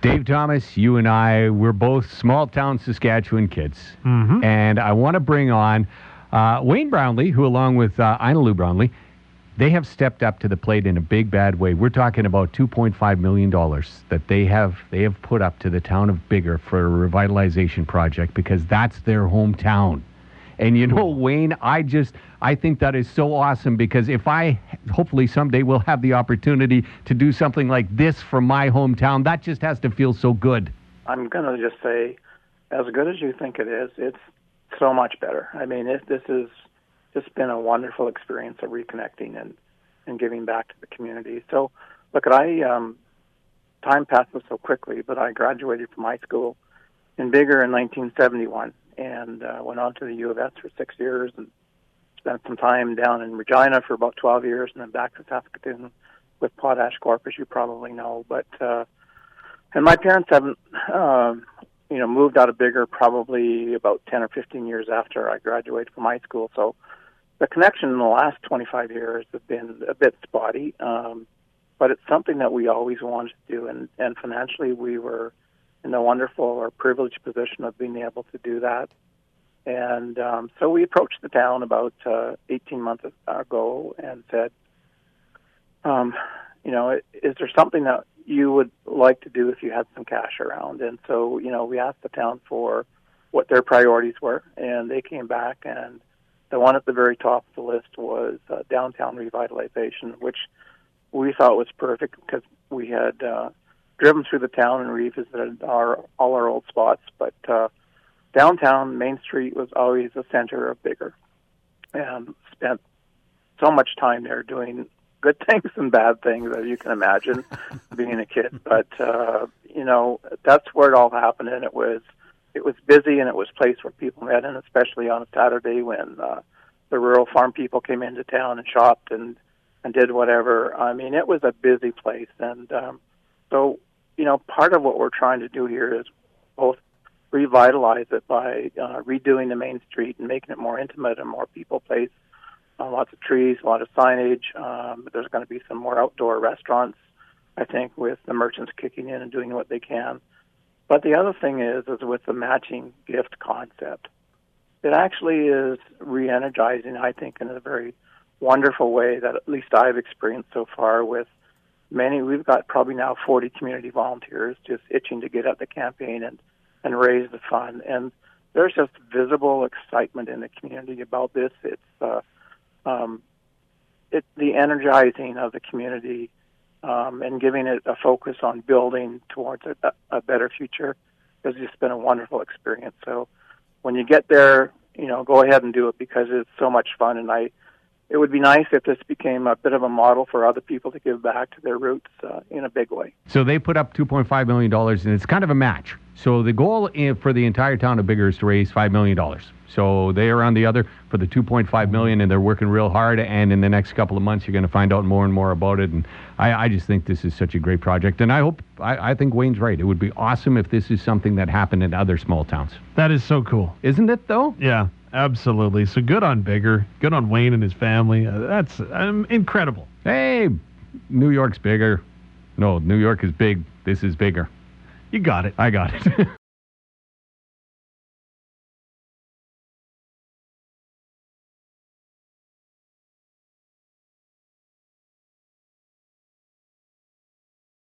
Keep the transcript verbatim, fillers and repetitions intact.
Dave Thomas, you and I, we're both small-town Saskatchewan kids. Mm-hmm. And I want to bring on uh, Wayne Brownlee, who along with uh, Ina Lou Brownlee, they have stepped up to the plate in a big, bad way. We're talking about two point five million dollars that they have they have put up to the town of Biggar for a revitalization project because that's their hometown. And you know, Wayne, I just, I think that is so awesome because if I, hopefully someday will have the opportunity to do something like this from my hometown, that just has to feel so good. I'm going to just say, as good as you think it is, it's so much better. I mean, it, this has just been a wonderful experience of reconnecting and, and giving back to the community. So, look, I, um, time passes so quickly, but I graduated from high school in Biggar in nineteen seventy-one. And uh, went on to the U of S for six years and spent some time down in Regina for about twelve years and then back to Saskatoon with Potash Corp, as you probably know. But uh, and my parents haven't, uh, you know, moved out of Biggar probably about ten or fifteen years after I graduated from high school. So the connection in the last twenty-five years has been a bit spotty, um, but it's something that we always wanted to do. And, and financially, we were in the wonderful or privileged position of being able to do that. And um, so we approached the town about uh, eighteen months ago and said, um, you know, is there something that you would like to do if you had some cash around? And so, you know, we asked the town for what their priorities were, and they came back, and the one at the very top of the list was uh, downtown revitalization, which we thought was perfect because we had uh, driven through the town and revisited our all our old spots, but uh, downtown Main Street was always the center of Biggar, and spent so much time there doing good things and bad things, as you can imagine, being a kid. But uh, you know, that's where it all happened, and it was it was busy, and it was a place where people met, and especially on a Saturday when uh, the rural farm people came into town and shopped and and did whatever. I mean, it was a busy place, and um, so. You know, part of what we're trying to do here is both revitalize it by uh, redoing the main street and making it more intimate and more people place. Uh, lots of trees, a lot of signage. Um, there's going to be some more outdoor restaurants, I think, with the merchants kicking in and doing what they can. But the other thing is, is with the matching gift concept, it actually is re-energizing, I think, in a very wonderful way that at least I've experienced so far with many. We've got probably now forty community volunteers just itching to get at the campaign and, and raise the fund. And there's just visible excitement in the community about this. It's uh, um, it, the energizing of the community um, and giving it a focus on building towards a, a better future has just been a wonderful experience. So when you get there, you know, go ahead and do it because it's so much fun. And I It would be nice if this became a bit of a model for other people to give back to their roots uh, in a big way. So they put up two point five million dollars, and it's kind of a match. So the goal in, for the entire town of Biggar is to raise five million dollars. So they are on the other for the two point five million dollars, and they're working real hard, and in the next couple of months, you're going to find out more and more about it. And I, I just think this is such a great project, and I hope, I, I think Wayne's right. It would be awesome if this is something that happened in other small towns. That is so cool. Isn't it, though? Yeah. Absolutely. So good on Biggar. Good on Wayne and his family. Uh, that's um, incredible. Hey, New York's bigger. No, New York is big. This is bigger. You got it. I got it.